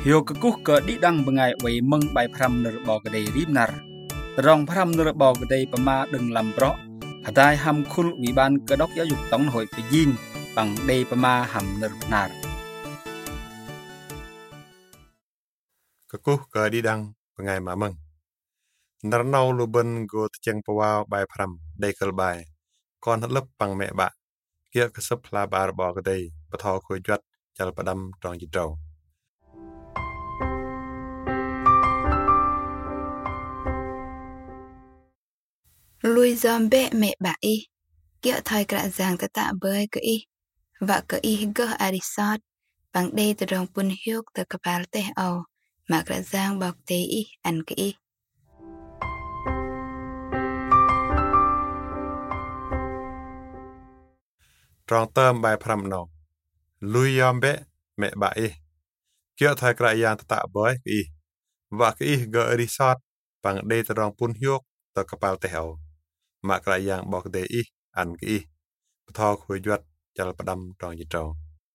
Hiu kekuh ke didang bengai wei meng bai pram nerbau kedai rimnar. Rong pram nerbau kedai pema deng lamprok. Hadai ham kul wiban kedok ya yuk tong hoi pejing bang dei pema ham nernar. Kekuh ke didang bengai mameng. Nernau luben go tjeng pawau bai pram dei kelbai. Kon lep pang me ba. Kia kesep la bar bau kedai patau kuy juat jal padam trong jitrau. Lui zombe mẹ bà y, kia thời cả giang ta tạ bơi cơ y, và cơ y gơ arisot, bằng đây từ rong pun hiuk từ cặp al teh ao, mà cả giang bọc teh y ăn cơ y. Trong tơm bai pram no. Lui yombe me ba y. Kia thời cả giang ta tạ bơi cơ y. Và cơ y gơ resort bằng đây từ rong pun hiuk từ cặp al teh ao. Mà cả giang bọc teh y ăn cơ y. Patau kuy juat jal padam trong jitrau.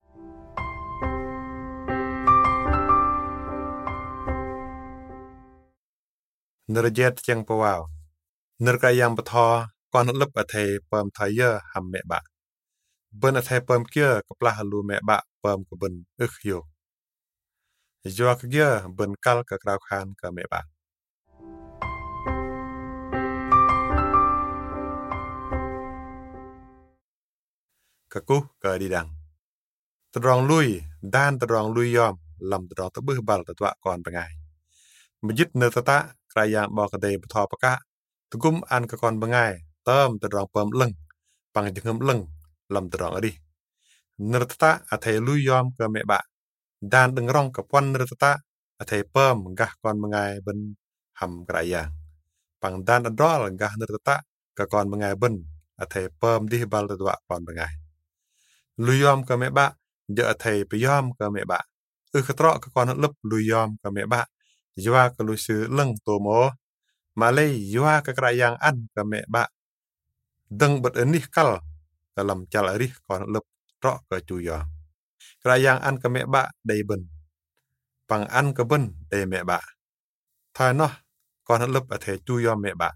Nerjet tjeng pawau. Nerkayang patau kon lep athe pam thaya ham me ba. Ben athe pam kia kaplah lu me ba pam ke ben yo. Jua kia ben kal ke krau khan ke me ba. Kekuh ke didang. Terong lui dan terong lui yom lam terong tebuh bal tetua kon pengai. Majid ne tata krayang ba kedai patau paka tegum an ke kon pengai tam terong pam leng pang jengem leng lam terong adi. Nertata athe lui yom ke me ba. Dan dengrong ke pon nertata athe pam gah kon mengai ben ham krayang. Pang dan adol gah nertata ke kon mengai ben athe pam di bal tetua kon mengai. Luyom ke me ba je athe peyom ke me ba. Ketrok ke kon lep luyom ke me ba. Jua ke lu su leng tomo. Malay jua ke krayang an ke me ba. Deng bet enih kal dalam cal arih kon lep trok ke cuyom. Krayang an ke me ba dei ben. Pang an ke ben dei me ba. Thai noh kon lep athe cuyom me ba.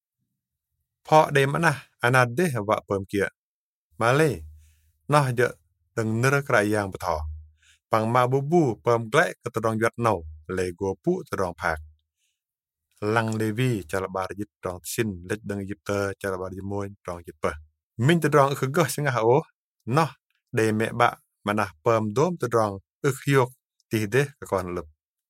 Phok dei manah anad deh wa pem kia. Malay noh je deng ner krayang patau. Pang ma bubu pem glek ke terong yuat nau le go pu terong phak. Lang levi calabar jit trong sin lech deng jipter calabar jimoy trong jipper. Min terong khegah sengah o noh dei me ba manah pem dom terong hyok tih deh ke kon lep.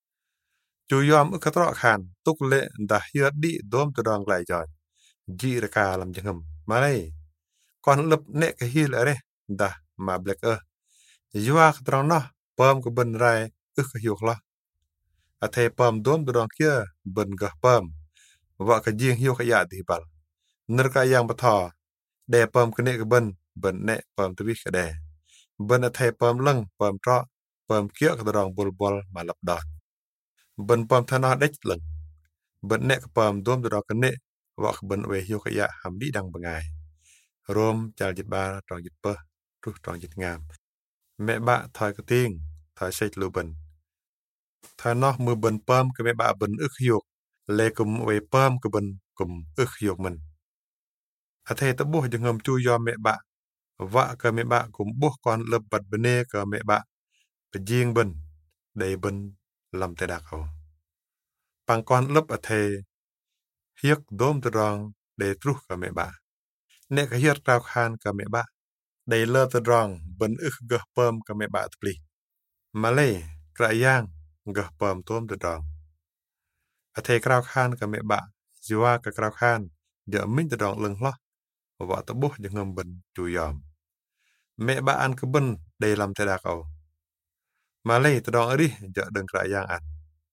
Cuyom ketrok khan tuk le dah hiat di dom terong glai joy. Ji reka lam jengem. Malay kon lep nek ke hil areh dah ma blek Jua ketrong noh pam ke ben rai ke hyok lah. Athe pam dom terong kia ben gah pam. Wa ke jing hyok ya di bal. Nerka yang patau de pam ke nek ke ben nek pam tebih ke de. Ben athe pam leng pam trok pam kia ketrong bol-bol malap don. Ben pam tanah dech leng. Ben nek ke pam dom terong ke nek wa ke ben we hyok ya ham di dang bengai. Rom chal jit ba trong jit peh truh trong jit ngam. Me ba thoi ke ting thoi sech lu ben. Thoi noh mưa ben pam ke me ba ben hyok le kum we pam ke ben kum hyok men. Athe tebuh jengem cu yom me ba. Wa ke me ba kum buh kon lep bat bene ke me ba. Pejing ben dei ben lam tedak ho. Pang kon lep athe hiek dom terong de truh ke me ba. Nek hiet trao khan ke me ba. Dei le terong ben gah pam ke me ba tepli. Malay krayang gah pam tom terong. Athe krao khan ke me ba. Jua ke krao khan je min terong leng lah. Wa tebuh jengem ben cuyom. Me ba an ke ben dei lam tedak au. Malay terong arih je deng krayang an.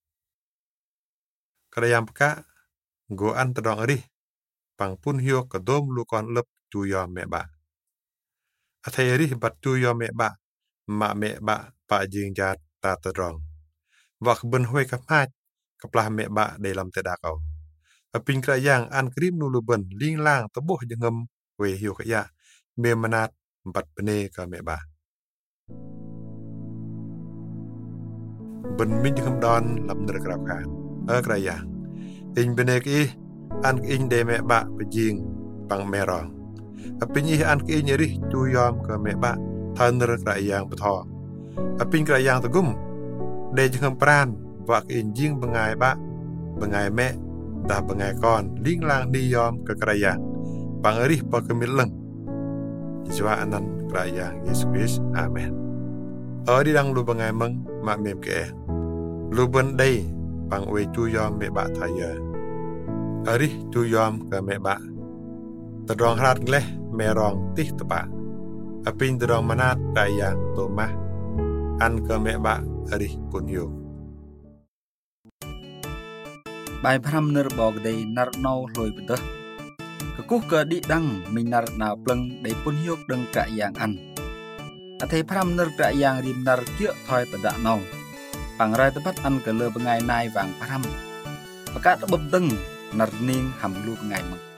Krayang peka go an terong arih. Pang pun hiok ke dom lu kon lep cuyom me ba. Athe arih bat cuyom me ba. Mak me ba pa jing jat ta terong. Wa ke ben hoi kamat keplah me ba dei lam tedak au. Apin krayang an krim nulu ben ling lang tebuh jengem we hiok ya. Me manat bat bene ke me ba. bên mình không đòn làm nửa grab khát ở cái dạng in bên cái ăn in để mẹ bạ bị giang bằng mẹ rong pin như ăn cái như đi chui yom cái mẹ bạ thân nửa cái dạng bật thò pin cái dạng tụi gum để cho không pran và cái in giang bằng ngày mẹ đã bằng ngày con liên lang đi yom cái dạng bằng ở đi bằng cái miếng lưng Chúa anan cái dạng Yesus Christ Amen ở đi đăng lu bằng ngày mừng mà mềm kẻ lu bên đây bằng về chui yom mẹ bạ thay giờ ở đi chui yom cái mẹ bạตรองรัดเละแม่รองติตปะอปินตรองมนาดไดยังโตมาอันก็แม่บะอริปุญโยบายพรำเนรบอกได้นารนาวลอยไปเถอะก็กุกดิดังมีนารนาวปลังได้ปุญโยกดังกะอย่างอันอาเทพรำเนรกะอย่างริมนารเกี่ยถอยตะดะนาวปังไรตะพัดอันก็เลยเป็นไงนายวังพรำประกาศบบดึงนารนิ่งหำลูกไงมึง